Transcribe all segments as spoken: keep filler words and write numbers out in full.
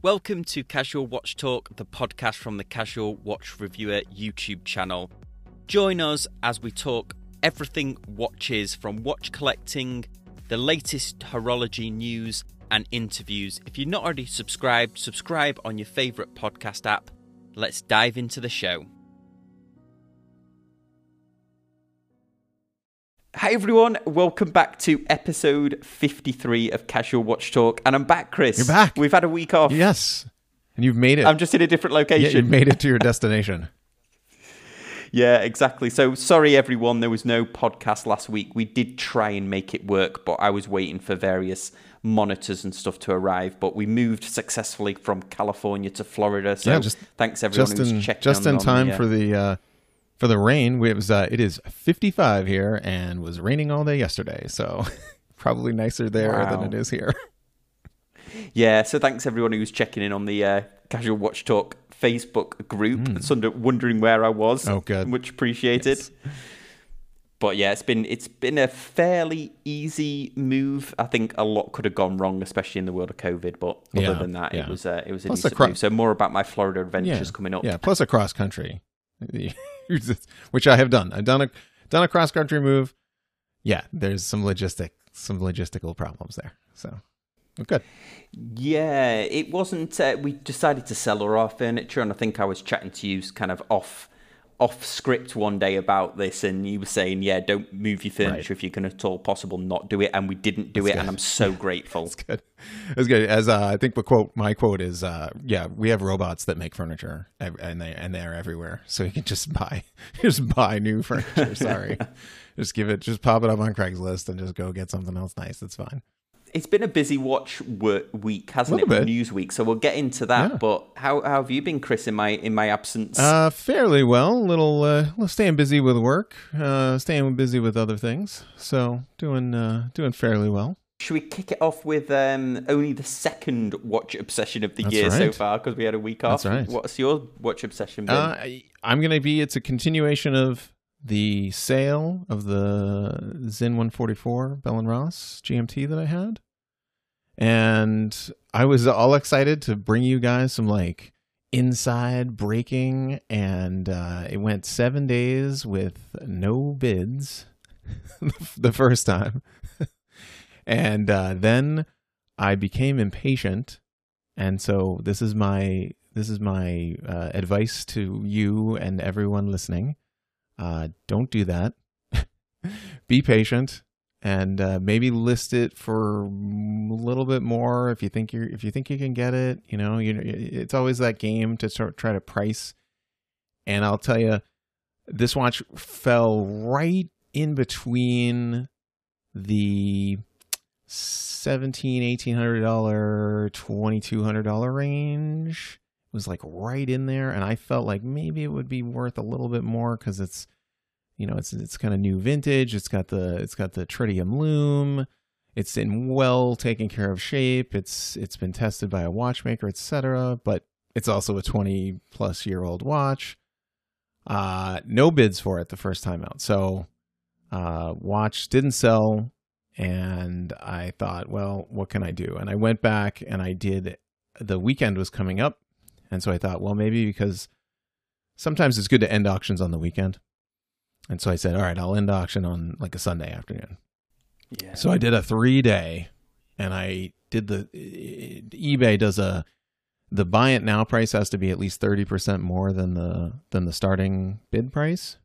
Welcome to Casual Watch Talk, the podcast from the Casual Watch Reviewer YouTube channel. Join us as we talk everything watches, from watch collecting, the latest horology news and interviews. If you're not already subscribed, subscribe on your favourite podcast app. Let's dive into the show. Hi everyone, welcome back to episode fifty-three of Casual Watch Talk. And I'm back, Chris. You're back. We've had a week off. Yes. And you've made it. I'm just in a different location. Yeah, you've made it to your destination. Yeah, exactly. So sorry everyone, there was no podcast last week. We did try and make it work, but I was waiting for various monitors and stuff to arrive. But we moved successfully from California to Florida. So yeah, just, thanks everyone just who's in, checking Just on, in time on the, uh, for the uh, for the rain. We, it, was, uh, it is fifty-five here and was raining all day yesterday. So probably nicer there wow. than it is here. Yeah, so thanks everyone who's checking in on the uh, Casual Watch Talk Facebook group. Mm. It's under, wondering where I was. Oh, good. Much appreciated. Yes. But yeah, it's been it's been a fairly easy move. I think a lot could have gone wrong, especially in the world of COVID. But other yeah, than that, yeah. it was uh, it was a Plus decent cro- move. So more about my Florida adventures yeah, coming up. Yeah, plus a cross country, which I have done. I've done a done a cross country move. Yeah, there's some logistic some logistical problems there. So. Good. Yeah, it wasn't. Uh, we decided to sell all our furniture, and I think I was chatting to you kind of off off script one day about this, and you were saying, "Yeah, don't move your furniture right. if you can at all possible not do it," and we didn't do That's it, good. and I'm so grateful. That's good. That's good. As uh, I think the quote, my quote is, uh, "Yeah, we have robots that make furniture, and they and they're everywhere. So you can just buy, just buy new furniture. Sorry, just give it, just pop it up on Craigslist and just go get something else nice. It's fine." It's been a busy watch work week, hasn't it? Bit. News week, so we'll get into that. Yeah. But how, how have you been, Chris, in my in my absence? Uh, fairly well. Little, uh, little staying busy with work, uh, staying busy with other things. So doing, uh, doing fairly well. Should we kick it off with um, only the second watch obsession of the That's year right. so far, because we had a week off? That's right. What's your watch obsession been? Uh, I- I'm gonna be. It's a continuation of the sale of the Zin one forty-four Bell and Ross G M T that I had. And I was all excited to bring you guys some like inside breaking, and uh, it went seven days with no bids the first time. And uh, then I became impatient. And so this is my, this is my uh, advice to you and everyone listening. Uh, don't do that. Be patient. And uh, maybe list it for a little bit more if you think you're if you think you can get it. You know, you know, it's always that game to start, try to price. And I'll tell you, this watch fell right in between the seventeen, eighteen hundred dollar, twenty two hundred dollar range. It was like right in there, and I felt like maybe it would be worth a little bit more because it's. You know, it's it's kind of new vintage. It's got the it's got the tritium lume. It's in well taken care of shape. It's it's been tested by a watchmaker, et cetera. But it's also a twenty plus year old watch. Uh, no bids for it the first time out. So, uh, watch didn't sell, and I thought, well, what can I do? And I went back and I did. The weekend was coming up, and so I thought, well, maybe because sometimes it's good to end auctions on the weekend. And so I said, all right, I'll end auction on like a Sunday afternoon. Yeah. So I did a three day, and I did the eBay does a the buy it now price has to be at least thirty percent more than the than the starting bid price.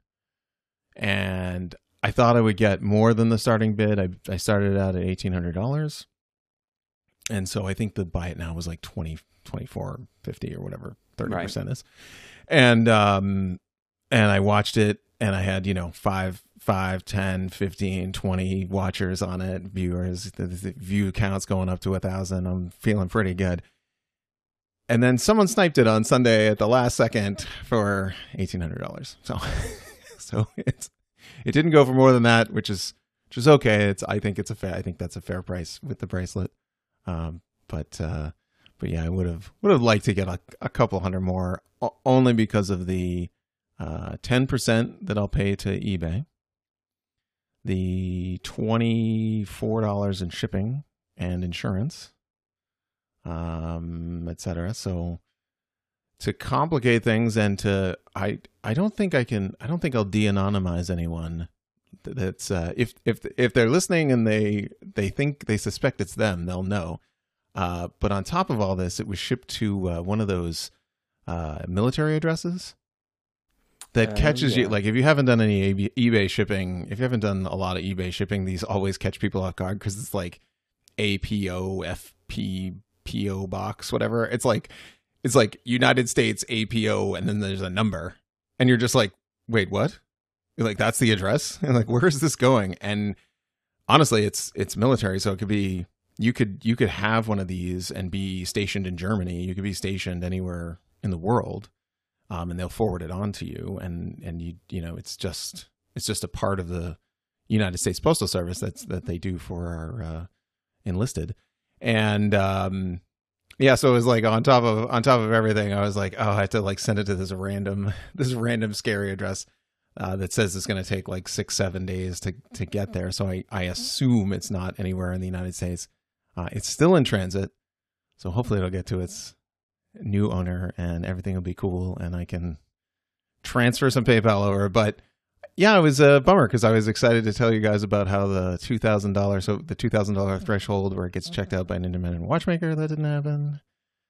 And I thought I would get more than the starting bid. I I started out at eighteen hundred dollars. And so I think the buy it now was like twenty, twenty-four fifty or whatever thirty percent right. is. And um and I watched it. And I had, you know, five, five, ten, fifteen, twenty watchers on it, viewers, the, the view counts going up to a thousand. I'm feeling pretty good. And then someone sniped it on Sunday at the last second for eighteen hundred dollars. So, so it's, it didn't go for more than that, which is, which is okay. It's, I think it's a fair, I think that's a fair price with the bracelet. Um, but, uh, but yeah, I would have, would have liked to get a, a couple hundred more only because of the, Uh, ten percent that I'll pay to eBay, the twenty-four dollars in shipping and insurance, um, et cetera. So to complicate things and to, I, I don't think I can, I don't think I'll de-anonymize anyone. That's uh, if if if they're listening and they they think they suspect it's them, they'll know. Uh, but on top of all this, it was shipped to uh, one of those uh, military addresses that uh, catches yeah. you. Like if you haven't done any eBay shipping, if you haven't done a lot of eBay shipping, these always catch people off guard because it's like A P O, F P, P O box, whatever. It's like it's like United States A P O, and then there's a number, and you're just like, wait, what? You're like, that's the address? And like, where is this going? And honestly, it's it's military, so it could be you could you could have one of these and be stationed in Germany. You could be stationed anywhere in the world, um, and they'll forward it on to you. And and you you know, it's just it's just a part of the United States Postal Service that's that they do for our uh, enlisted. And um, yeah, so it was like on top of on top of everything, I was like, oh, I have to like send it to this random this random scary address. Uh, that says it's going to take like six, seven days to, to get there. So I, I assume it's not anywhere in the United States. Uh, it's still in transit. So hopefully it'll get to its new owner and everything will be cool and I can transfer some PayPal over. But yeah, it was a bummer because I was excited to tell you guys about how the two thousand dollars, so the two thousand dollars threshold where it gets checked out by an independent watchmaker, that didn't happen.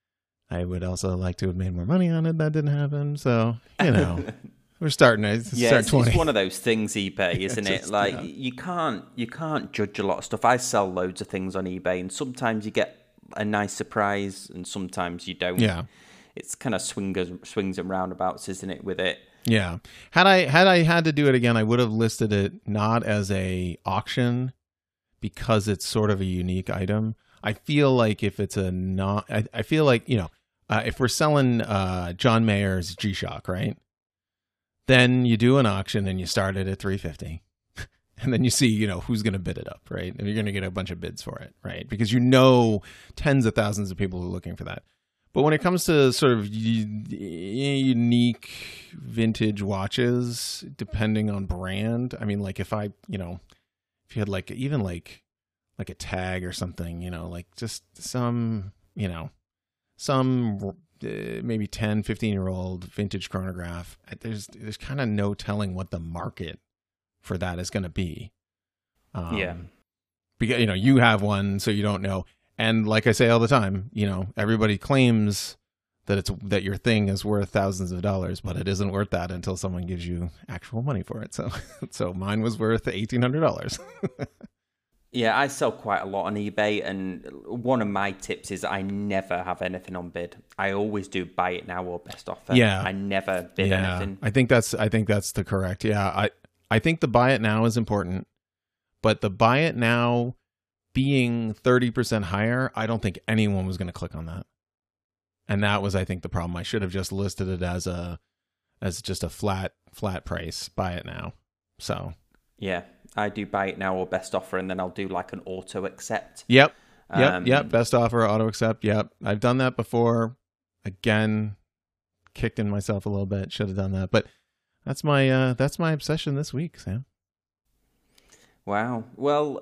I would also like to have made more money on it. That didn't happen. So, you know. We're starting to yeah, start it's, twenty. It's one of those things, eBay, isn't just, it? Like yeah. you can't you can't judge a lot of stuff. I sell loads of things on eBay, and sometimes you get a nice surprise, and sometimes you don't. Yeah, it's kind of swings swings and roundabouts, isn't it? With it. Yeah, had I had I had to do it again, I would have listed it not as a auction because it's sort of a unique item. I feel like if it's a not, I, I feel like you know, uh, if we're selling uh, John Mayer's G-Shock, right? Then you do an auction and you start it at three fifty, and then you see, you know, who's going to bid it up, right? And you're going to get a bunch of bids for it, right? Because you know tens of thousands of people are looking for that. But when it comes to sort of unique vintage watches, depending on brand, I mean, like if I, you know, if you had like even like like a Tag or something, you know, like just some, you know, some. Uh, maybe ten, fifteen year old vintage chronograph, there's there's kind of no telling what the market for that is going to be. Um, yeah. Because, you know, you have one, so you don't know. And like I say all the time, you know, everybody claims that it's that your thing is worth thousands of dollars, but it isn't worth that until someone gives you actual money for it. So, so mine was worth eighteen hundred dollars. Yeah, I sell quite a lot on eBay, and one of my tips is I never have anything on bid. I always do buy it now or best offer. Yeah, I never bid yeah. anything. I think that's I think that's the correct. Yeah, I I think the buy it now is important, but the buy it now being thirty percent higher, I don't think anyone was going to click on that. And that was, I think, the problem. I should have just listed it as a as just a flat flat price. Buy it now. So yeah. I do buy it now or best offer, and then I'll do like an auto accept. Yep. Yep. Um, yep. Best offer, auto accept. Yep. I've done that before. Again, kicked in myself a little bit. Should have done that. But that's my uh, that's my obsession this week, Sam. Wow. Well,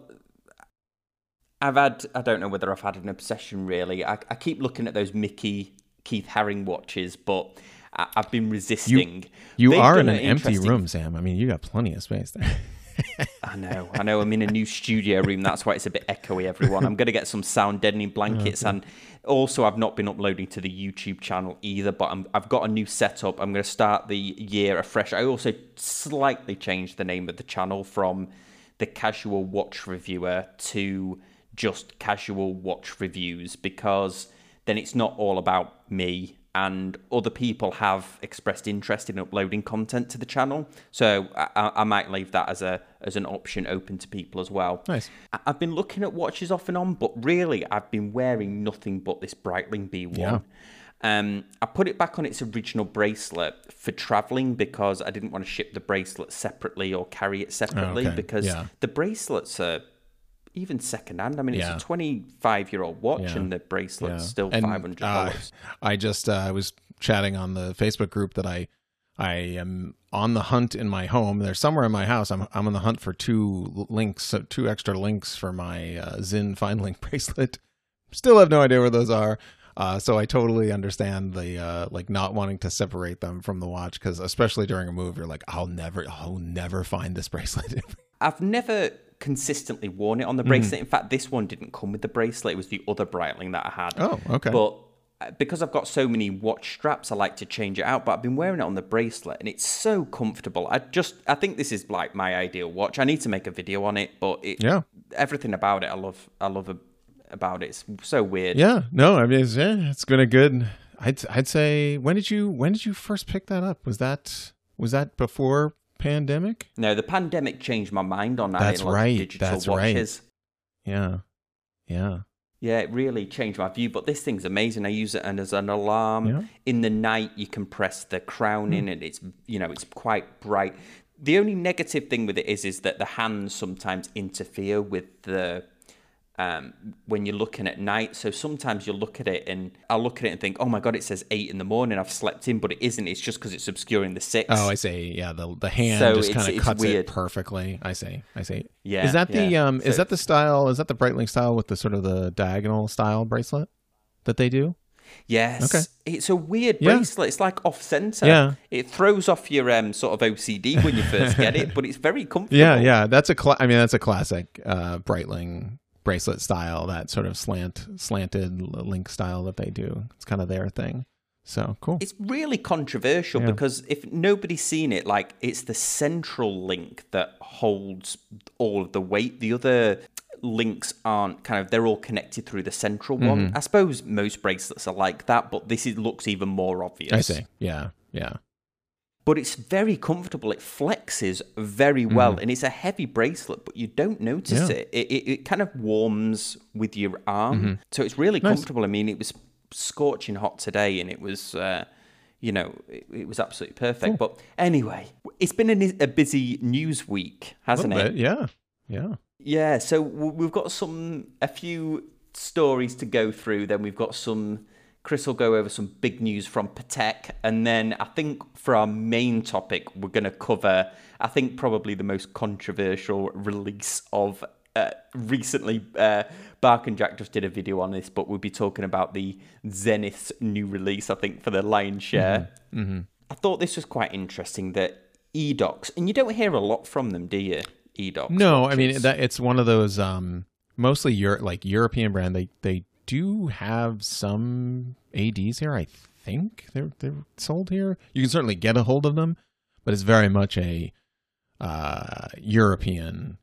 I've had, I don't know whether I've had an obsession really. I, I keep looking at those Mickey Keith Haring watches, but I, I've been resisting. You, you are in an an empty room, Sam. I mean, you got plenty of space there. I know, I know. I'm in a new studio room. That's why it's a bit echoey, everyone. I'm going to get some sound deadening blankets. Okay. And also, I've not been uploading to the YouTube channel either, but I'm, I've got a new setup. I'm going to start the year afresh. I also slightly changed the name of the channel from the Casual Watch Reviewer to just Casual Watch Reviews, because then it's not all about me, and other people have expressed interest in uploading content to the channel. So I, I might leave that as a as an option open to people as well. Nice. I've been looking at watches off and on, but really I've been wearing nothing but this Breitling B one. Yeah. Um, I put it back on its original bracelet for traveling because I didn't want to ship the bracelet separately or carry it separately. Oh, okay. Because yeah. the bracelets are even secondhand. I mean, yeah. it's a twenty-five-year-old watch, yeah. and the bracelet's yeah. still and, five hundred dollars. Uh, I just uh, I was chatting on the Facebook group that I I am on the hunt in my home. There's somewhere in my house. I'm I'm on the hunt for two links, two extra links for my uh, Zinn Fine Link bracelet, Still have no idea where those are. Uh, so I totally understand the uh, like not wanting to separate them from the watch, because especially during a move, you're like, I'll never, I'll never find this bracelet. I've never consistently worn it on the bracelet. Mm. In fact, this one didn't come with the bracelet. It was the other Breitling that I had. Oh, okay. But because I've got so many watch straps, I like to change it out. But I've been wearing it on the bracelet, and it's so comfortable. I just, I think this is like my ideal watch. I need to make a video on it, but it, yeah, everything about it, I love. I love a, about it. It's so weird. Yeah, no, I mean, it's, yeah, it's been a good. I'd, I'd say, when did you, when did you first pick that up? Was that, was that before pandemic? No, the pandemic changed my mind on that. That's right. Digital That's watches. right. Yeah, yeah. Yeah, it really changed my view, but this thing's amazing. I use it and as an alarm. Yeah. In the night, you can press the crown mm. in, and it's, you know, it's quite bright. The only negative thing with it is, is that the hands sometimes interfere with the, um, when you're looking at night. So sometimes you'll look at it and I'll look at it and think, oh my God, it says eight in the morning. I've slept in, but it isn't. It's just because it's obscuring the six. Oh, I see. Yeah. The, the hand so just kind of cuts weird. it perfectly. I see. I see. Yeah. Is that the, yeah. um, so, is that the style, is that the Breitling style with the sort of the diagonal style bracelet that they do? Yes. Okay. It's a weird yeah. bracelet. It's like off center. Yeah. It throws off your um, sort of O C D when you first get it, but it's very comfortable. Yeah. Yeah. That's a, cl- I mean, that's a classic, uh, Breitling bracelet style, that sort of slant slanted link style that they do. It's kind of their thing. So cool. It's really controversial yeah. because if nobody's seen it, like it's the central link that holds all of the weight. The other links aren't kind of, they're all connected through the central mm-hmm. one. I suppose most bracelets are like that, but this is, looks even more obvious. I see. Yeah. Yeah. But it's very comfortable. It flexes very well, mm. and it's a heavy bracelet, but you don't notice yeah. it. It, it. it kind of warms with your arm, mm-hmm. so it's really nice. comfortable. I mean, it was scorching hot today, and it was, uh, you know, it, it was absolutely perfect. Cool. But anyway, it's been a, a busy news week, hasn't a it? Bit, yeah, yeah, yeah. So we've got some a few stories to go through. Then we've got some. Chris will go over some big news from Patek, and then I think for our main topic, we're going to cover, I think, probably the most controversial release of uh, recently. Uh, Bark and Jack just did a video on this, but we'll be talking about the Zenith's new release, I think, for the lion's share. Mm-hmm. Mm-hmm. I thought this was quite interesting, that Edox, and you don't hear a lot from them, do you, Edox? No, watches? I mean, that it's one of those um, mostly Euro- like European brand. They they do have some A Ds here. I think they're they're sold here. You can certainly get a hold of them, but it's very much a uh, European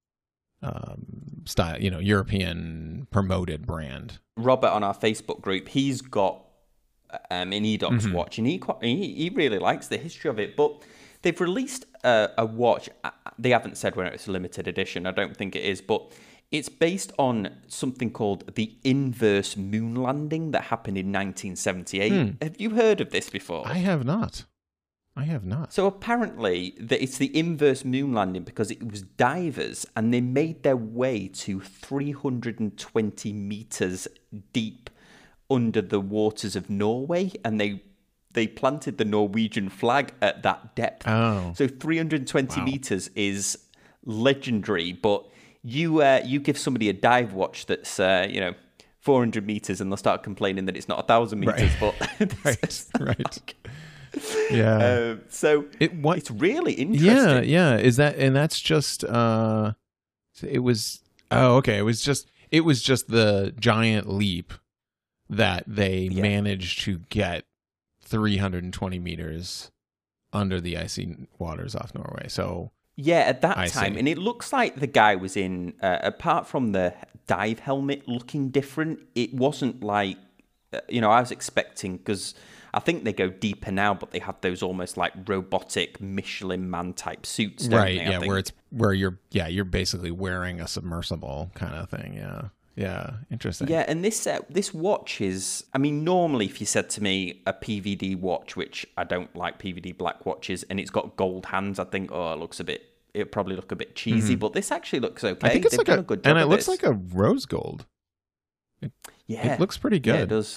um, style, you know, European promoted brand. Robert on our Facebook group, he's got um, an Edox mm-hmm. watch, and he, quite, he he really likes the history of it. But they've released a, a watch. They haven't said whether it's a limited edition. I don't think it is, but it's based on something called the inverse moon landing that happened in nineteen seventy-eight. Hmm. Have you heard of this before? I have not. I have not. So apparently, the, it's the inverse moon landing because it was divers, and they made their way to three hundred twenty meters deep under the waters of Norway, and they they planted the Norwegian flag at that depth. Oh. So three hundred twenty wow. meters is legendary, but You uh, you give somebody a dive watch that's uh, you know four hundred meters, and they'll start complaining that it's not a thousand meters. Right. But right, right, yeah. Uh, so it what it's really interesting. Yeah, yeah. Is that and that's just uh, it was oh okay. It was just it was just the giant leap that they yeah. managed to get three hundred twenty meters under the icy waters off Norway. So. Yeah, at that I time. see. And it looks like the guy was in, uh, apart from the dive helmet looking different, it wasn't like, uh, you know, I was expecting, because I think they go deeper now, but they have those almost like robotic Michelin man type suits, don't right, they, yeah, where it's, where you're, yeah, you're basically wearing a submersible kind of thing, yeah. Yeah, interesting. Yeah, and this uh, this watch is, I mean, normally if you said to me a P V D watch, which I don't like P V D black watches, and it's got gold hands, I think, oh, it looks a bit, it probably look a bit cheesy, mm-hmm. but this actually looks okay. I think it's They've like done a, a good job and it of looks this. like a rose gold. It, yeah, it looks pretty good. Yeah, it does.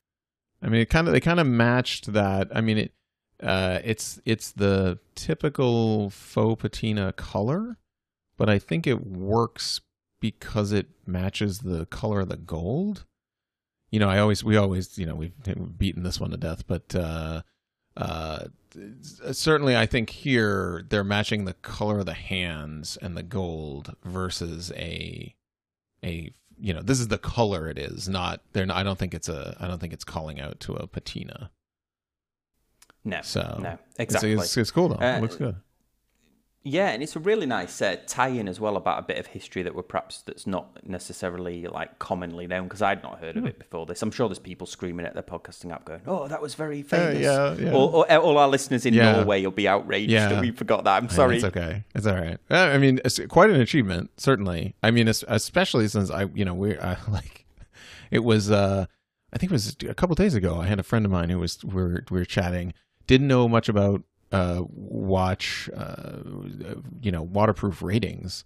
I mean, it kind of they kind of matched that. I mean, it uh, it's it's the typical faux patina color, but I think it works because it matches the color of the gold. you know, I always, we always, you know, we've, we've beaten this one to death, but uh, uh, certainly I think here they're matching the color of the hands and the gold versus a, a, you know, this is the color it is, not, they're not, I don't think it's a, I don't think it's calling out to a patina. No, so no, exactly. It's, it's, it's cool though. Uh, it looks good. Yeah, and it's a really nice uh, tie-in as well about a bit of history that we're perhaps that's not necessarily like commonly known, because I'd not heard of it before this. I'm sure there's people screaming at their podcasting app going, "Oh, that was very famous." Uh, yeah, yeah. Or, or all our listeners in yeah. Norway will be outraged yeah. that we forgot that. I'm sorry. It's okay. It's all right. I mean, it's quite an achievement, certainly. I mean, especially since I, you know, we uh, like it was. Uh, I think it was a couple of days ago. I had a friend of mine who was we were we were chatting. Didn't know much about. Uh, watch, uh, you know, waterproof ratings,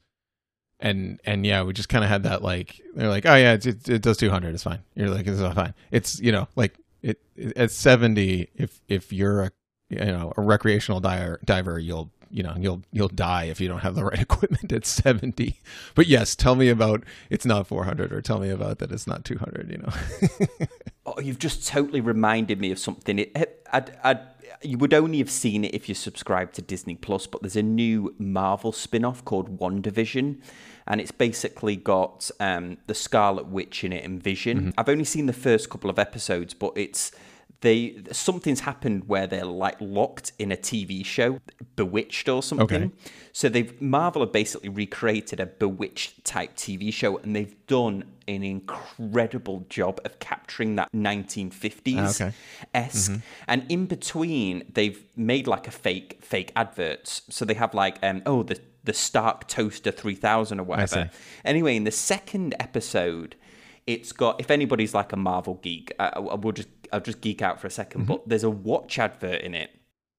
and and yeah, we just kind of had that like they're like, oh yeah, it, it, it does two hundred, it's fine. You're like, it's fine. It's you know like it, it at seventy, if if you're a you know a recreational diver, diver, you'll you know you'll you'll die if you don't have the right equipment at seventy. But yes, tell me about it's not four hundred, or tell me about that it's not two hundred. You know. Oh, you've just totally reminded me of something. It, I'd, I'd you would only have seen it if you subscribe to Disney Plus, but there's a new Marvel spin-off called WandaVision, and it's basically got um, the Scarlet Witch in it and Vision. Mm-hmm. I've only seen the first couple of episodes, but it's they something's happened where they're like locked in a T V show, Bewitched or something. Okay. So they've Marvel have basically recreated a Bewitched type T V show, and they've done an incredible job of capturing that nineteen fifties okay. esque. Mm-hmm. And in between, they've made like a fake fake adverts. So they have like um oh the the Stark Toaster three thousand or whatever. Anyway, in the second episode, it's got, if anybody's like a Marvel geek, I, I will just I'll just geek out for a second. Mm-hmm. But there's a watch advert in it,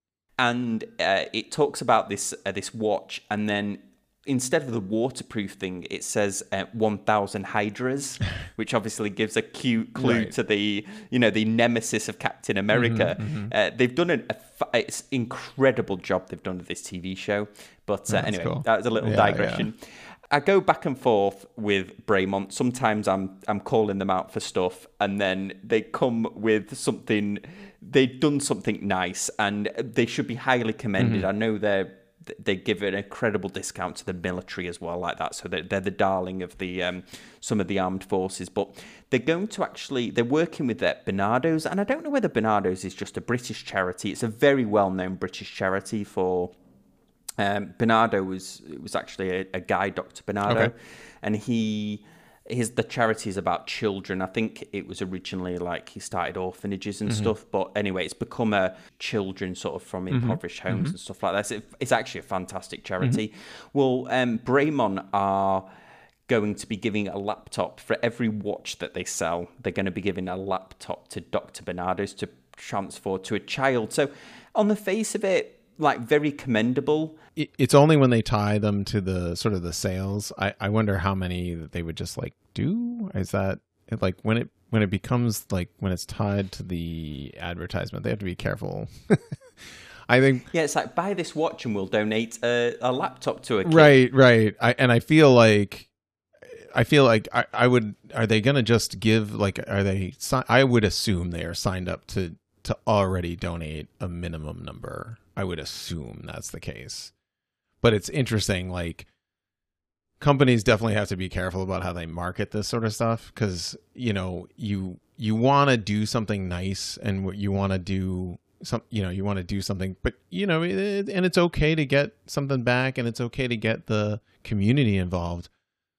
and uh, it talks about this uh, this watch, and then instead of the waterproof thing, it says uh, one thousand Hydras, which obviously gives a cute clue right. to the, you know, the nemesis of Captain America. Mm-hmm, mm-hmm. Uh, they've done an a, it's incredible job they've done with this T V show. But uh, anyway, cool. That was a little yeah, digression. Yeah. I go back and forth with Braemont. Sometimes I'm I'm calling them out for stuff, and then they come with something. They've done something nice, and they should be highly commended. Mm-hmm. I know they're they give an incredible discount to the military as well, like that. So they're, they're the darling of the um, some of the armed forces. But they're going to actually they're working with their Barnardo's, and I don't know whether Barnardo's is just a British charity. It's a very well known British charity for. Um, Bernardo was was actually a, a guy, Doctor Bernardo, okay. and he his the charity is about children. I think it was originally like he started orphanages and mm-hmm. stuff, but anyway, it's become a children sort of from impoverished mm-hmm. homes mm-hmm. and stuff like that. So it, it's actually a fantastic charity. Mm-hmm. Well, um, Braemont are going to be giving a laptop for every watch that they sell. They're going to be giving a laptop to Doctor Bernardo's to transfer to a child. So on the face of it, like very commendable. It's only when they tie them to the sort of the sales. I, I wonder how many that they would just like do. Is that like when it when it becomes like when it's tied to the advertisement, they have to be careful. I think. Yeah, it's like buy this watch and we'll donate a, a laptop to a kid. Right, right. I, and I feel like I feel like I, I would. Are they gonna just give like? Are they? I would assume they are signed up to to already donate a minimum number. I would assume that's the case. But it's interesting, like, companies definitely have to be careful about how they market this sort of stuff, because, you know, you you want to do something nice, and you want to do some, you know, you want to do something, but, you know, it, and it's okay to get something back, and it's okay to get the community involved.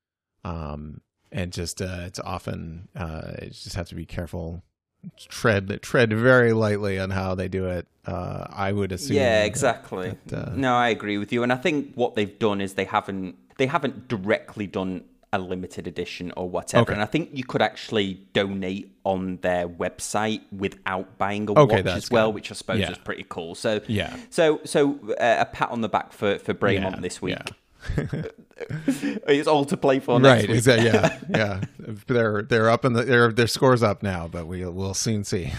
Um, and just, uh, it's often, uh, you just have to be careful. tread tread very lightly on how they do it. uh I would assume. Yeah, exactly. that, that, uh, no, I agree with you, and I think what they've done is they haven't they haven't directly done a limited edition or whatever. Okay. And I think you could actually donate on their website without buying a okay, watch as well, good. which I suppose yeah. is pretty cool. So yeah so so uh, a pat on the back for for Braemont yeah, this week. Yeah. It's all to play for next right, week. Exactly. Yeah, yeah. They're they're up in the their their scores up now, but we we'll soon see.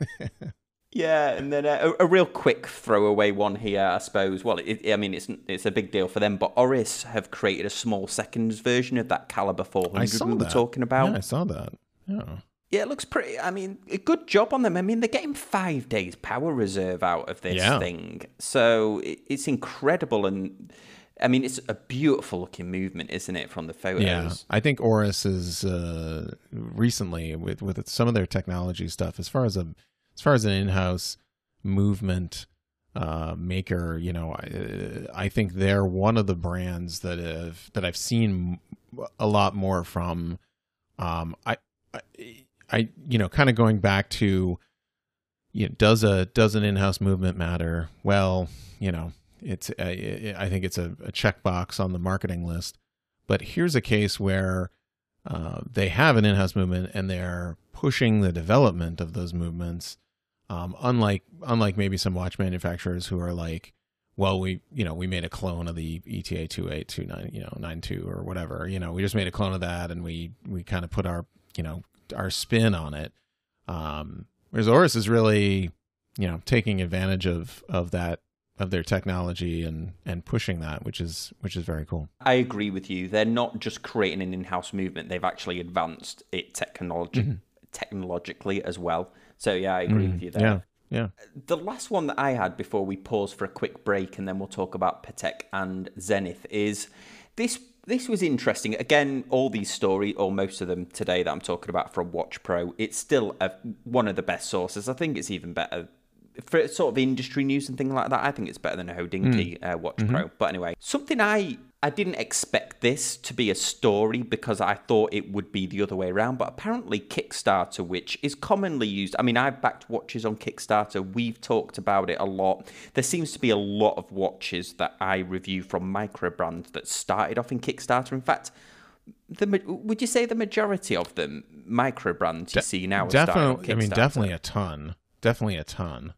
Yeah, and then a, a real quick throwaway one here, I suppose. Well, it, I mean, it's it's a big deal for them, but Oris have created a small seconds version of that Caliber four hundred we were talking about. Yeah, I saw that. Yeah. Yeah, it looks pretty. I mean, a good job on them. I mean, they're getting five days power reserve out of this Yeah. thing. So it, it's incredible. And I mean, it's a beautiful looking movement, isn't it, from the photos? Yeah, I think Aorus is uh, recently with with some of their technology stuff, as far as a as far as an in-house movement uh, maker. You know, I, I think they're one of the brands that have that I've seen a lot more from. Um, I, I, I, you know, kind of going back to, you know, does a does an in-house movement matter? Well, you know. It's a, I think it's a, a checkbox on the marketing list, but here's a case where uh, they have an in-house movement and they're pushing the development of those movements. Um, unlike unlike maybe some watch manufacturers who are like, well, we you know we made a clone of the E T A two eight two nine you know nine two or whatever, you know we just made a clone of that and we we kind of put our you know our spin on it. Um, whereas Aorus is really you know taking advantage of of that. Of their technology and and pushing that, which is which is very cool. I agree with you. They're not just creating an in-house movement; they've actually advanced it technology mm-hmm. technologically as well. So yeah, I agree mm, with you there. Yeah, yeah. The last one that I had before we pause for a quick break, and then we'll talk about Patek and Zenith, is this. This was interesting. Again, all these stories, or most of them today that I'm talking about from Watch Pro, it's still a, one of the best sources. I think it's even better. For sort of industry news and things like that, I think it's better than a Hodinkee mm. uh, Watch mm-hmm. Pro. But anyway, something I I didn't expect this to be a story because I thought it would be the other way around. But apparently Kickstarter, which is commonly used, I mean, I've backed watches on Kickstarter. We've talked about it a lot. There seems to be a lot of watches that I review from micro brands that started off in Kickstarter. In fact, the would you say the majority of them micro brands you De- see now? Definitely, I mean, definitely a ton. Definitely a ton.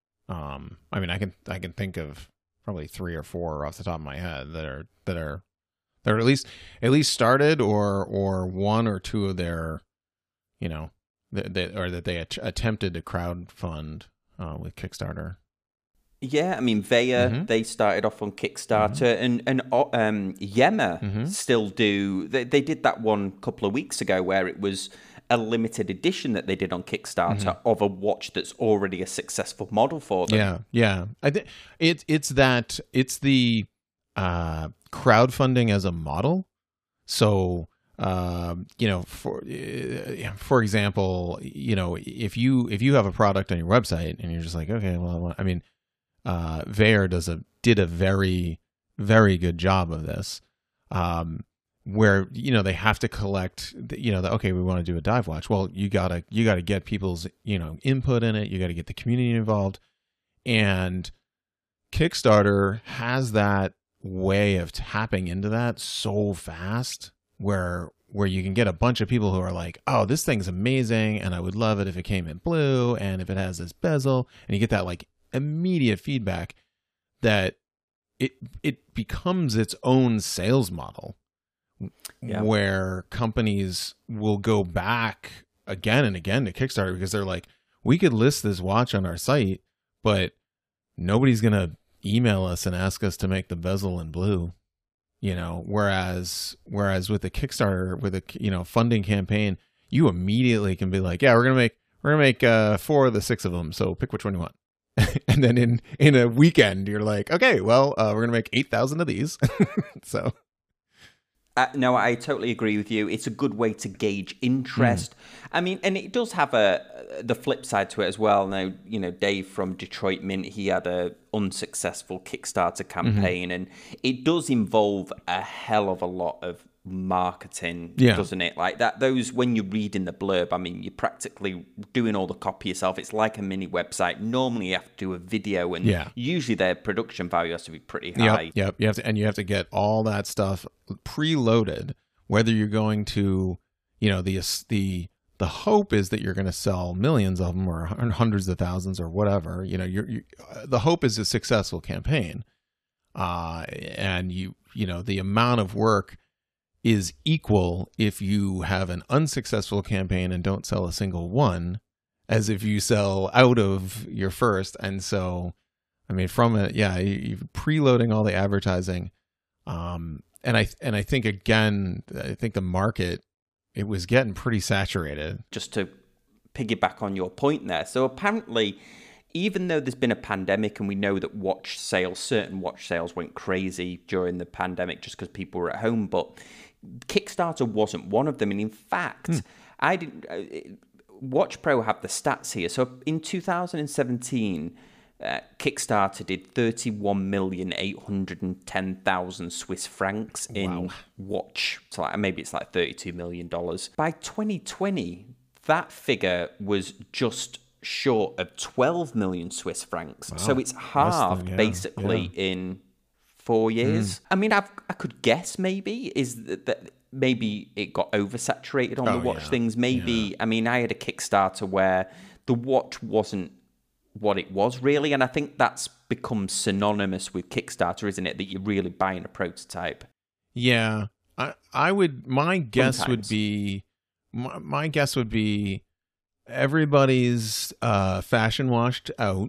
Um, I mean, I can I can think of probably three or four off the top of my head that are that are that are at least at least started or or one or two of their, you know, that they, or that they at- attempted to crowdfund uh, with Kickstarter. Yeah, I mean, Veya, mm-hmm. they started off on Kickstarter, mm-hmm. and and um, Yema mm-hmm. still do. They they did that one a couple of weeks ago where it was a limited edition that they did on Kickstarter mm-hmm. of a watch that's already a successful model for them. Yeah, yeah. I think it's it's that it's the uh, crowdfunding as a model. So um, you know, for uh, for example, you know, if you if you have a product on your website and you're just like, okay, well, I mean, uh, Veyer does a did a very very good job of this. Um, where, you know, they have to collect, you know, the, okay, we want to do a dive watch. Well, you gotta, you gotta get people's, you know, input in it. You got to get the community involved. And Kickstarter has that way of tapping into that so fast where, where you can get a bunch of people who are like, oh, this thing's amazing. And I would love it if it came in blue and if it has this bezel, and you get that like immediate feedback that it, it becomes its own sales model. Yeah. Where companies will go back again and again to Kickstarter because they're like, we could list this watch on our site, but nobody's going to email us and ask us to make the bezel in blue, you know, whereas, whereas with a Kickstarter, with a, you know, funding campaign, you immediately can be like, yeah, we're going to make, we're going to make uh, four of the six of them. So pick which one you want. And then in, in a weekend, you're like, okay, well, uh, we're going to make eight thousand of these. So. Uh, no, I totally agree with you. It's a good way to gauge interest. Mm. I mean, and it does have a the flip side to it as well. Now, you know, Dave from Detroit Mint, he had a unsuccessful Kickstarter campaign, mm-hmm. and it does involve a hell of a lot of marketing, yeah. doesn't it? Like that, those, when you read in the blurb, I mean, you're practically doing all the copy yourself. It's like a mini website. Normally you have to do a video, and yeah. usually their production value has to be pretty high. Yep, yep. You have to, and you have to get all that stuff preloaded, whether you're going to, you know, the, the, the hope is that you're going to sell millions of them or hundreds of thousands or whatever, you know, you're, you, the hope is a successful campaign. Uh, and you, you know, the amount of work is equal if you have an unsuccessful campaign and don't sell a single one as if you sell out of your first. And so, I mean, from it, yeah, you, you're preloading all the advertising. Um, and I, and I think again, I think the market, it was getting pretty saturated. Just to piggyback on your point there. So apparently, even though there's been a pandemic and we know that watch sales, certain watch sales went crazy during the pandemic just because people were at home, but Kickstarter wasn't one of them. And in fact, hmm. I didn't. Uh, Watch Pro have the stats here. So in two thousand seventeen, uh, Kickstarter did thirty-one million eight hundred ten thousand Swiss francs in wow. watch. So like, maybe it's like thirty-two million dollars. By twenty twenty, that figure was just short of twelve million Swiss francs. Wow. So it's halved than, yeah, basically yeah. in four years. Mm. I mean, I've, I could guess maybe is that, that maybe it got oversaturated on oh, the watch yeah. things. Maybe, yeah. I mean, I had a Kickstarter where the watch wasn't what it was really. And I think that's become synonymous with Kickstarter, isn't it? That you're really buying a prototype. Yeah. I, I would, my guess Sometimes. would be, my, my guess would be everybody's uh, fashion washed out.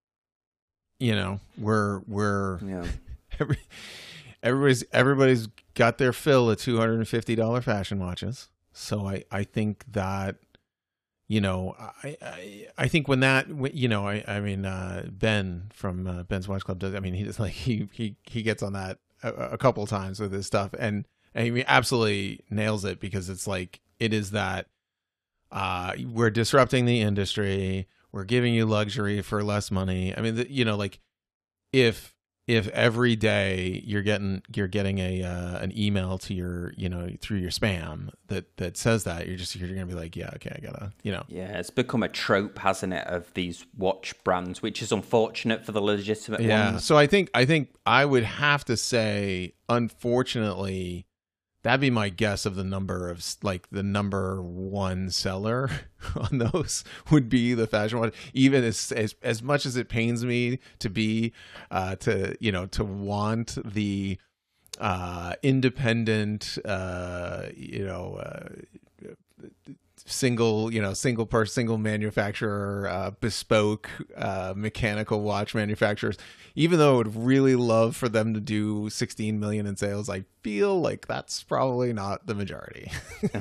You know, we're, we're, yeah. every, everybody's, everybody's got their fill of two hundred fifty dollars fashion watches. So I, I think that, you know, I, I, I think when that, you know, I, I mean, uh, Ben from uh, Ben's Watch Club does, I mean, he just like, he, he, he gets on that a, a couple of times with his stuff and, and he absolutely nails it because it's like, it is that, uh, we're disrupting the industry. We're giving you luxury for less money. I mean, the, you know, like if, if every day you're getting you're getting a uh, an email to your, you know, through your spam that that says that, you're just you're gonna be like, yeah, okay, I gotta, you know. Yeah, it's become a trope, hasn't it, of these watch brands, which is unfortunate for the legitimate yeah. ones. So I think I think I would have to say, unfortunately, that'd be my guess of the number of like the number one seller on those would be the fashion watch. Even as as as much as it pains me to be uh, to you know to want the uh, independent uh, you know uh, single you know single person single manufacturer uh, bespoke uh, mechanical watch manufacturers. Even though I would really love for them to do sixteen million in sales, I feel like that's probably not the majority.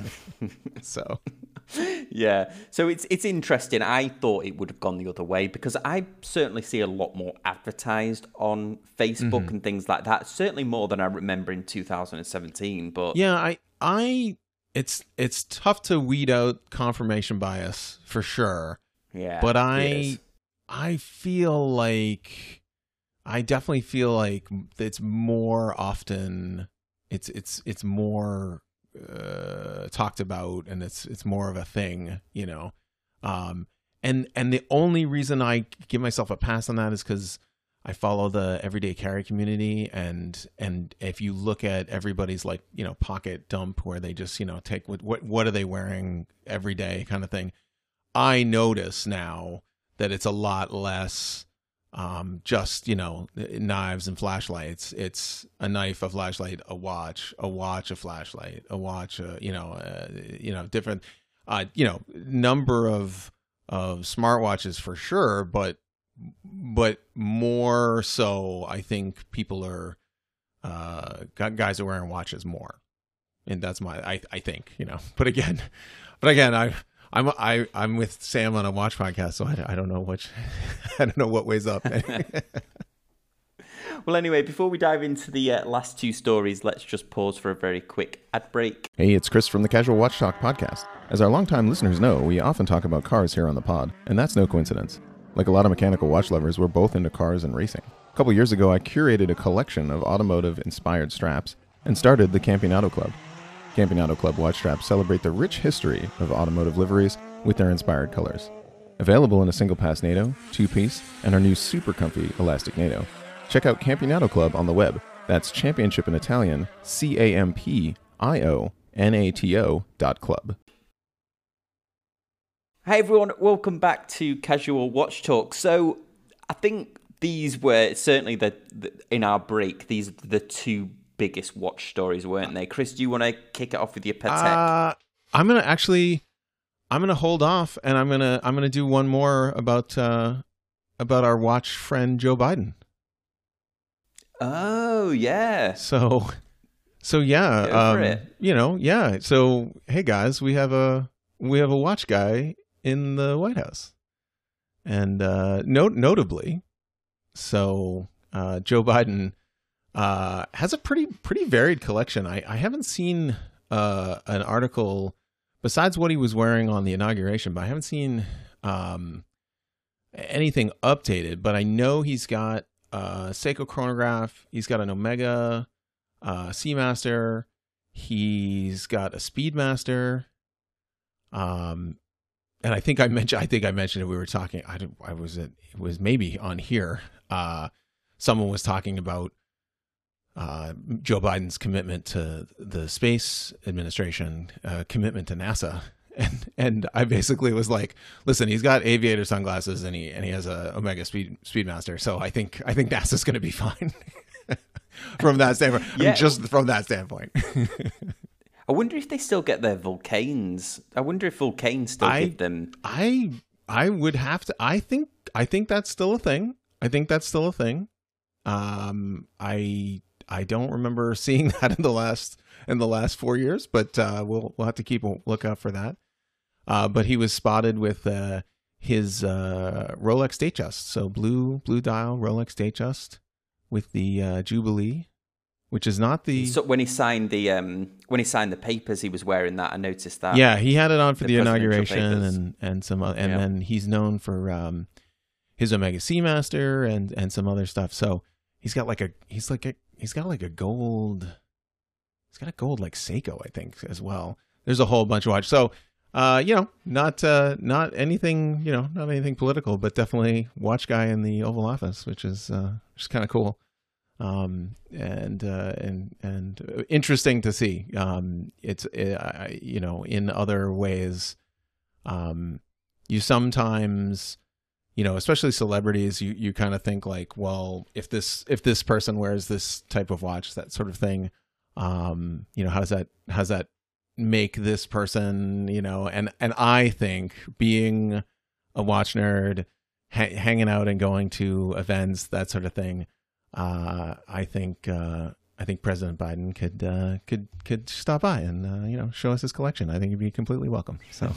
So, yeah. So it's it's interesting. I thought it would have gone the other way because I certainly see a lot more advertised on Facebook mm-hmm. and things like that. Certainly more than I remember in two thousand seventeen. But yeah, I I it's it's tough to weed out confirmation bias for sure. Yeah. But I I feel like. I definitely feel like it's more often, it's it's it's more uh, talked about, and it's it's more of a thing, you know. Um, and and the only reason I give myself a pass on that is because I follow the everyday carry community, and and if you look at everybody's like you know pocket dump where they just you know take what what what are they wearing every day kind of thing, I notice now that it's a lot less. Um, just, you know, knives and flashlights. It's a knife, a flashlight, a watch, a watch, a flashlight, a watch, uh, you know, uh, you know, different, uh, you know, number of, of smartwatches for sure, but, but more so, I think people are, uh, guys are wearing watches more. And that's my, I, I think, you know, but again, but again, I, I'm I I'm with Sam on a watch podcast, so I, I don't know which I don't know what weighs up. Well, anyway, before we dive into the uh, last two stories, let's just pause for a very quick ad break. Hey, it's Chris from the Casual Watch Talk podcast. As our longtime listeners know, we often talk about cars here on the pod, and that's no coincidence. Like a lot of mechanical watch lovers, we're both into cars and racing. A couple years ago, I curated a collection of automotive-inspired straps and started the Campionato Club. Campionato Club watch straps celebrate the rich history of automotive liveries with their inspired colors. Available in a single pass NATO, two-piece, and our new super comfy elastic NATO. Check out Campionato Club on the web. That's championship in Italian, C A M P I O N A T O dot club. Hi everyone, welcome back to Casual Watch Talk. So I think these were certainly the, the in our break, these are the two biggest watch stories, weren't they? Chris, do you want to kick it off with your Patek? Uh, I'm gonna actually, I'm gonna hold off, and I'm gonna I'm gonna do one more about uh, about our watch friend Joe Biden. Oh yeah. So, so yeah, Go um, for it. you know, yeah. So hey guys, we have a we have a watch guy in the White House. And uh, not- notably, so uh, Joe Biden uh, has a pretty pretty varied collection. I, I haven't seen uh, an article besides what he was wearing on the inauguration, but I haven't seen um, anything updated. But I know he's got a Seiko chronograph. He's got an Omega uh, Seamaster. He's got a Speedmaster. Um, and I think I mentioned, I think I mentioned it. We were talking, I, I was, it was maybe on here. Uh, someone was talking about, uh, Joe Biden's commitment to the space administration, uh, commitment to NASA. And, and I basically was like, listen, he's got aviator sunglasses and he, and he has a Omega Speed Speedmaster. So I think, I think NASA's going to be fine from that standpoint. Yeah. I mean, just from that standpoint. I wonder if they still get their Vulcanes. I wonder if Vulcanes still I, give them. I I would have to. I think I think that's still a thing. I think that's still a thing. Um, I I don't remember seeing that in the last in the last four years, but uh, we'll we'll have to keep a lookout for that. Uh, but he was spotted with uh, his uh, Rolex Datejust, so blue blue dial Rolex Datejust with the uh, Jubilee. Which is not the so when he signed the um when he signed the papers, he was wearing that. I noticed that. Yeah, he had it on for the, the inauguration papers. and and some and yeah. then he's known for um his Omega Seamaster and and some other stuff. So he's got like a he's like a he's got like a gold he's got a gold like Seiko, I think, as well. There's a whole bunch of watch. So uh you know, not uh not anything, you know, not anything political, but definitely watch guy in the Oval Office, which is uh which is kind of cool. Um, and, uh, and, and interesting to see. Um, it's, uh, you know, in other ways, um, you sometimes, you know, especially celebrities, you, you kind of think like, well, if this, if this person wears this type of watch, that sort of thing, um, you know, how does that, how does that make this person, you know, and, and I think being a watch nerd, ha- hanging out and going to events, that sort of thing, Uh, I think uh, I think President Biden could uh, could could stop by and uh, you know, show us his collection. I think he'd be completely welcome. So,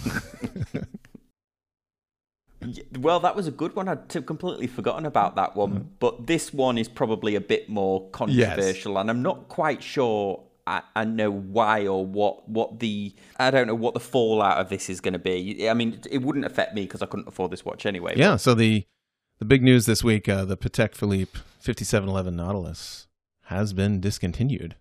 well, that was a good one. I'd completely forgotten about that one, mm-hmm. but this one is probably a bit more controversial, yes. and I'm not quite sure. I, I know why or what what the I don't know what the fallout of this is going to be. I mean, it wouldn't affect me because I couldn't afford this watch anyway. Yeah. But. So the the big news this week, uh, the Patek Philippe fifty-seven eleven Nautilus has been discontinued,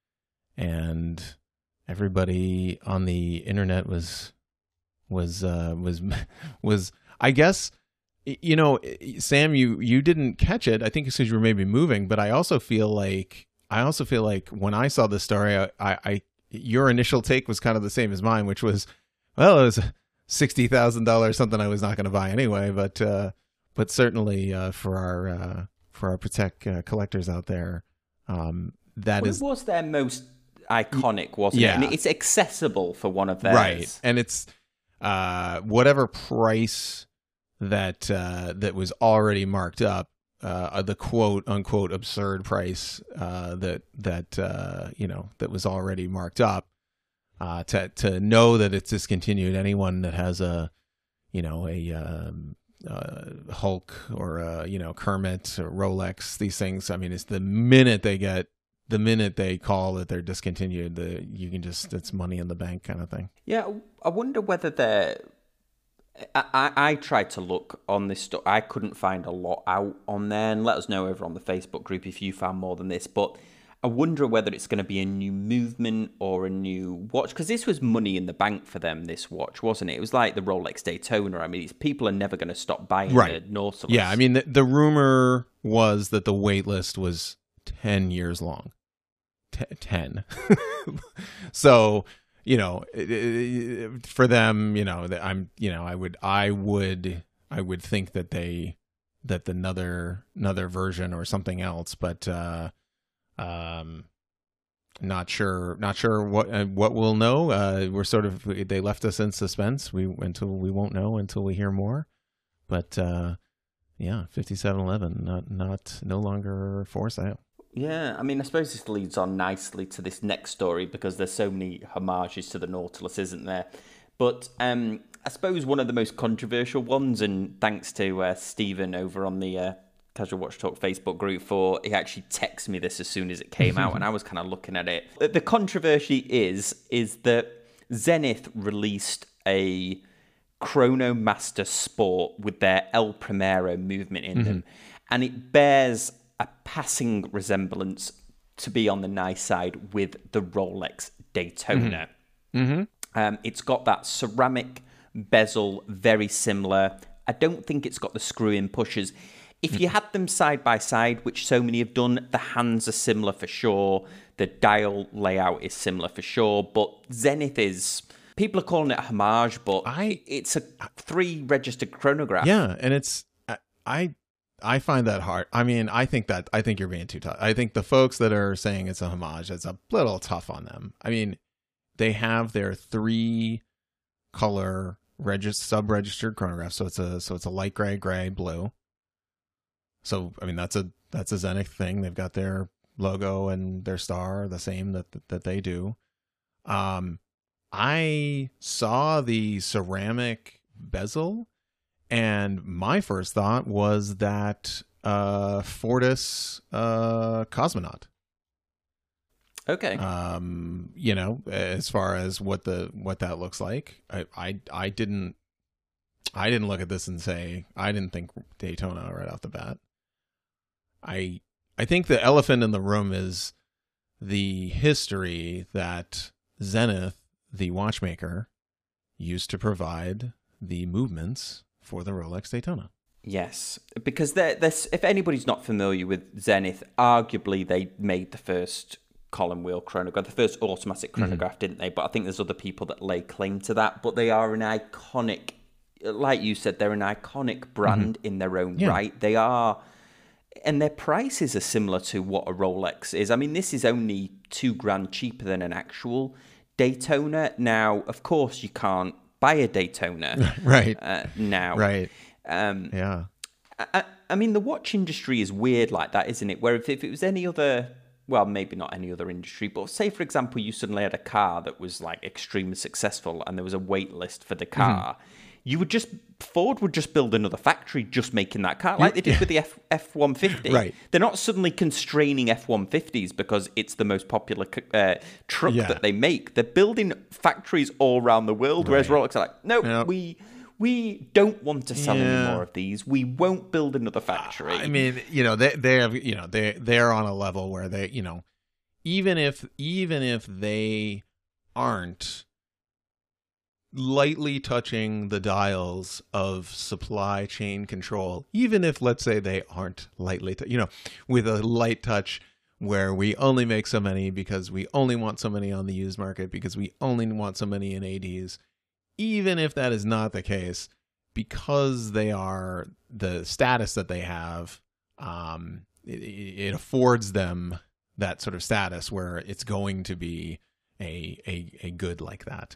and everybody on the internet was was uh, was was I guess, you know, Sam, you you didn't catch it. I think it's because you were maybe moving, but I also feel like I also feel like when I saw this story, I, I, I your initial take was kind of the same as mine, which was, well, it was sixty thousand dollars, something I was not going to buy anyway, but uh, but certainly uh, for our uh, for our Patek uh, collectors out there, um, that well, is it was their most iconic, wasn't yeah. it? I mean, it's accessible for one of theirs, right? And it's uh, whatever price that uh, that was already marked up, uh, the quote unquote absurd price uh, that that uh, you know that was already marked up. Uh, to to know that it's discontinued, anyone that has a you know a um, uh, Hulk or a, you know Kermit or Rolex, these things. I mean, it's the minute they get. The minute they call that they're discontinued, the you can just it's money in the bank kind of thing. Yeah, I wonder whether they're. I, I, I tried to look on this stuff. I couldn't find a lot out on there, and let us know over on the Facebook group if you found more than this. But I wonder whether it's going to be a new movement or a new watch, because this was money in the bank for them. This watch, wasn't it? It was like the Rolex Daytona. I mean, these people are never going to stop buying right. the Nautilus. Yeah, I mean, the, the rumor was that the wait list was ten years long. T- ten. So, you know, it, it, for them, you know, I'm, you know, I would, I would, I would think that they, that the another, another version or something else, but, uh, um, not sure, not sure what, uh, what we'll know. Uh, we're sort of, they left us in suspense. We, until we won't know until we hear more, but, uh, yeah, fifty-seven eleven, not, not, no longer for sale. Yeah, I mean, I suppose this leads on nicely to this next story because there's so many homages to the Nautilus, isn't there? But um, I suppose one of the most controversial ones, and thanks to uh, Stephen over on the uh, Casual Watch Talk Facebook group for, he actually texted me this as soon as it came out, and I was kind of looking at it. The controversy is, is that Zenith released a Chronomaster Sport with their El Primero movement in mm-hmm. them, and it bears a passing resemblance, to be on the nice side, with the Rolex Daytona. Mm-hmm. Mm-hmm. Um, it's got that ceramic bezel, very similar. I don't think it's got the screw-in pushers. If you had them side by side, which so many have done, the hands are similar for sure. The dial layout is similar for sure. But Zenith is... People are calling it a homage, but I, it's a three-registered chronograph. Yeah, and it's... I I find that hard. I mean, I think that... I think you're being too tough. I think the folks that are saying it's a homage, it's a little tough on them. I mean, they have their three-color regis- sub-registered chronograph. So it's a so it's a light gray, gray, blue. So, I mean, that's a that's a Zenith thing. They've got their logo and their star, the same that that, that they do. Um... I saw the ceramic bezel, and my first thought was that uh, Fortis uh, Cosmonaut. Okay. Um, you know, as far as what the what that looks like, I, I I didn't I didn't look at this and say I didn't think Daytona right off the bat. I I think the elephant in the room is the history that Zenith, the watchmaker, used to provide the movements for the Rolex Daytona. Yes, because they're, they're, if anybody's not familiar with Zenith, arguably they made the first column wheel chronograph, the first automatic chronograph, mm-hmm. didn't they? But I think there's other people that lay claim to that. But they are an iconic, like you said, they're an iconic brand mm-hmm. in their own yeah. right. They are, and their prices are similar to what a Rolex is. I mean, this is only two grand cheaper than an actual Daytona. Now, of course, you can't buy a Daytona right uh, now. Right. Um, yeah. I, I mean, the watch industry is weird like that, isn't it? Where if, if it was any other, well, maybe not any other industry, but say, for example, you suddenly had a car that was like extremely successful and there was a wait list for the car, mm-hmm. you would just, Ford would just build another factory just making that car, like they did with the F, F one fifty. Right. They're not suddenly constraining F one fifties because it's the most popular uh, truck yeah. that they make. They're building factories all around the world, right. whereas Rolex are like, no, nope, yep. we we don't want to sell yeah. any more of these. We won't build another factory. I mean, you know, they they have, you know, they they're on a level where they, you know, even if even if they aren't lightly touching the dials of supply chain control, even if, let's say, they aren't lightly, t- you know, with a light touch where we only make so many because we only want so many on the used market, because we only want so many in A Ds, even if that is not the case, because they are the status that they have, um, it, it affords them that sort of status where it's going to be a a, a good like that.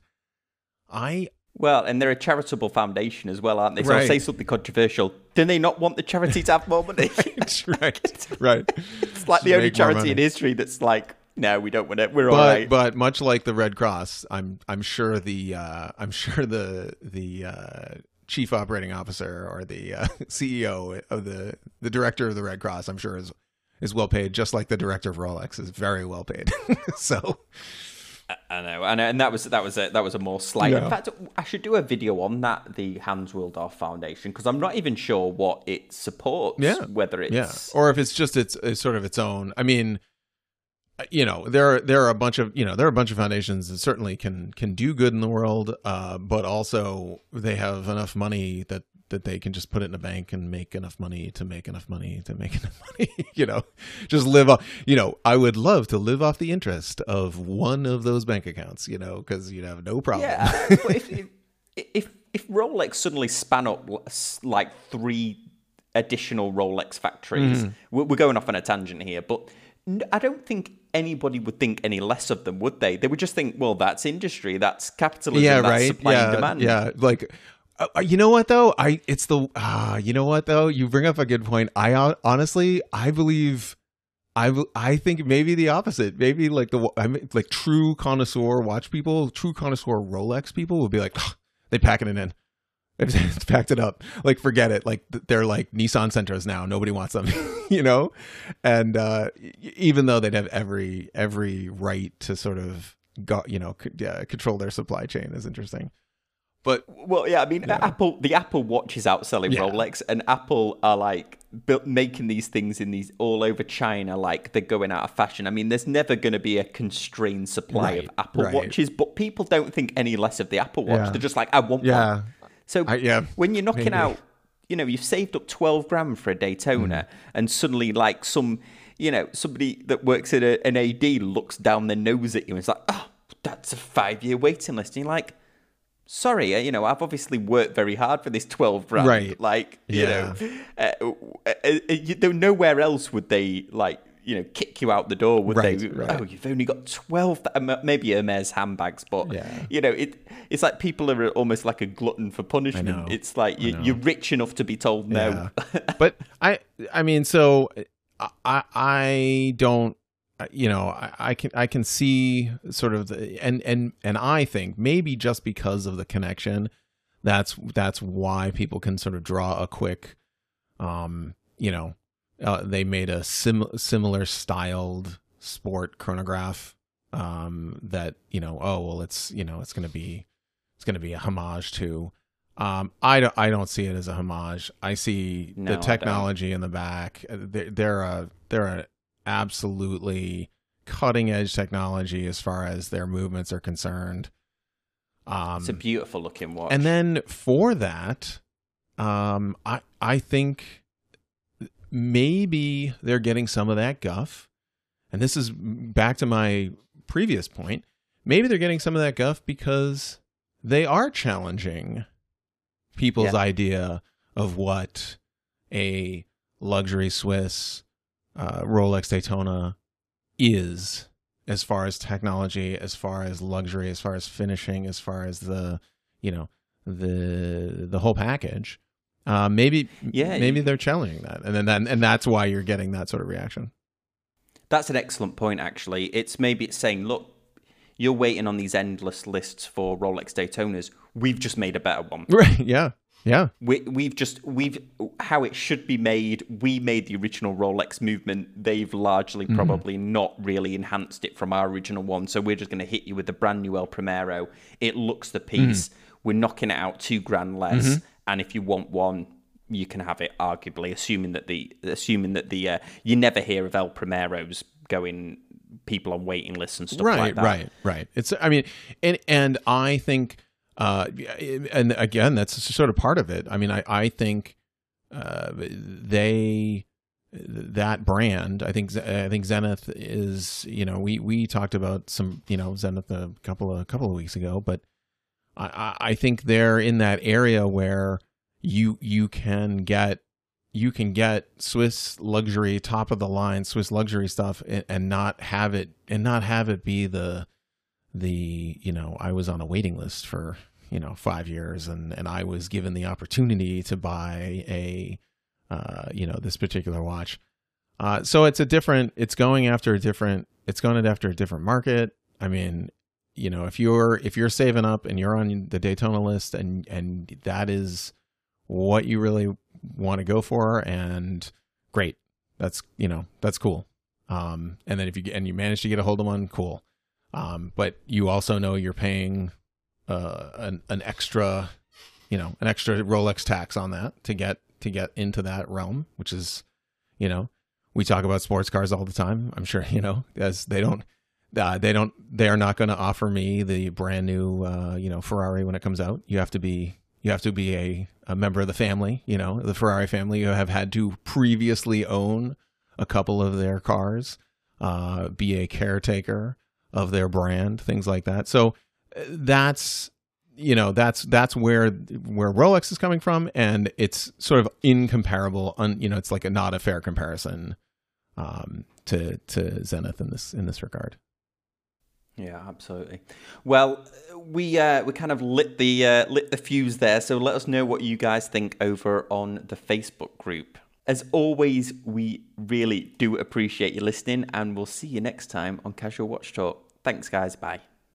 I well, and they're a charitable foundation as well, aren't they? So right. I'll say something controversial. Do they not want the charity to have more money? right, right, right. It's like Just the only charity in history that's like, no, we don't want it. We're but, all right. But much like the Red Cross, I'm I'm sure the uh, I'm sure the the uh, chief operating officer or the uh, C E O of the the director of the Red Cross, I'm sure is is well paid, just like the director of Rolex is very well paid. So. I know, I know, and that was that was a that was a more slight. Yeah. In fact, I should do a video on that, the Hans Willdorf Foundation, because I'm not even sure what it supports. Yeah. Whether it's yeah, or if it's just it's, it's sort of its own. I mean, you know, there are there are a bunch of you know there are a bunch of foundations that certainly can can do good in the world, uh, but also they have enough money that. that they can just put it in a bank and make enough money to make enough money to make enough money, you know, just live off, you know, I would love to live off the interest of one of those bank accounts, you know, because you'd have no problem. Yeah. But if, if, if, if Rolex suddenly span up like three additional Rolex factories, mm. we're going off on a tangent here, but I don't think anybody would think any less of them, would they? They would just think, well, that's industry, that's capitalism, yeah, that's right. supply yeah, and demand. Yeah, like, Uh, you know what though? I it's the uh, you know what though? You bring up a good point. I uh, honestly, I believe, I I think maybe the opposite. Maybe like the I mean, like true connoisseur watch people, true connoisseur Rolex people would be like, They packing it in. It's packed it up. Like, forget it. Like, they're like Nissan Sentras now. Nobody wants them, you know? And uh, even though they'd have every every right to sort of, go, you know, c- yeah, control their supply chain is interesting. But well, yeah, I mean, yeah. Apple, the Apple Watch is outselling yeah. Rolex, and Apple are like built, making these things in these all over China, like they're going out of fashion. I mean, there's never going to be a constrained supply right, of Apple right. Watches, but people don't think any less of the Apple Watch. Yeah. They're just like, I want yeah. one. So I, yeah, when you're knocking maybe. out, you know, you've saved up twelve grand for a Daytona, mm. and suddenly, like some, you know, somebody that works at a, an A D looks down their nose at you and it's like, oh, that's a five year waiting list. And you're like, sorry, you know, I've obviously worked very hard for this twelve grand. Right. Like, yeah. you know, uh, uh, uh, you, nowhere else would they, like, you know, kick you out the door, would right, they? Right. Oh, you've only got twelve, maybe Hermes handbags, but, yeah. you know, it it's like people are almost like a glutton for punishment. I know. It's like you, you're rich enough to be told no. Yeah. But I, I mean, so I, I don't, you know, I, I can, I can see sort of the, and, and, and I think maybe just because of the connection, that's, that's why people can sort of draw a quick, um, you know, Uh, they made a sim- similar styled sport chronograph um, that, you know, oh, well, it's, you know, it's going to be, it's going to be a homage to. Um, I don't, I don't see it as a homage. I see no, the technology in the back. They're, they're a, they're a absolutely cutting edge technology as far as their movements are concerned. Um, it's a beautiful looking watch. And then for that, um, I, I think, maybe they're getting some of that guff. And this is back to my previous point. Maybe they're getting some of that guff because they are challenging people's yeah. idea of what a luxury Swiss uh, Rolex Daytona is, as far as technology, as far as luxury, as far as finishing, as far as the, you know, the the whole package. Uh, maybe, yeah, maybe they're challenging that, and then that, and that's why you're getting that sort of reaction. That's an excellent point, actually. It's maybe it's saying, look, you're waiting on these endless lists for Rolex Daytonas. We've just made a better one. Right? Yeah, yeah. We we've just we've how it should be made. We made the original Rolex movement. They've largely mm-hmm. probably not really enhanced it from our original one. So we're just going to hit you with the brand new El Primero. It looks the piece. Mm-hmm. We're knocking it out two grand less. Mm-hmm. And if you want one, you can have it. Arguably, assuming that the assuming that the uh, you never hear of El Primeros going people on waiting lists and stuff right, like that. Right, right, right. It's I mean, and and I think, uh, and again, that's sort of part of it. I mean, I I think uh, they that brand. I think I think Zenith is. You know, we we talked about some you know Zenith a couple of a couple of weeks ago, but. I, I think they're in that area where you you can get you can get Swiss luxury, top of the line Swiss luxury stuff, and, and not have it and not have it be the the you know I was on a waiting list for you know five years and and I was given the opportunity to buy a uh, you know this particular watch. Uh, so it's a different. It's going after a different. It's going after a different market. I mean. You know, if you're if you're saving up and you're on the Daytona list and and that is what you really want to go for, and great, that's you know that's cool. Um, and then if you get, and you manage to get a hold of one, cool. Um, but you also know you're paying uh, an an extra, you know, an extra Rolex tax on that to get to get into that realm, which is, you know, we talk about sports cars all the time. I'm sure you know as they don't. Uh, they don't. They are not going to offer me the brand new, uh, you know, Ferrari when it comes out. You have to be. You have to be a, a member of the family. You know, the Ferrari family. You have had to previously own a couple of their cars, uh, be a caretaker of their brand, things like that. So that's you know that's that's where where Rolex is coming from, and it's sort of incomparable. Un, you know, it's like a not a fair comparison um, to to Zenith in this in this regard. Yeah, absolutely. Well, we uh, we kind of lit the uh, lit the fuse there. So let us know what you guys think over on the Facebook group. As always, we really do appreciate you listening, and we'll see you next time on Casual Watch Talk. Thanks, guys. Bye.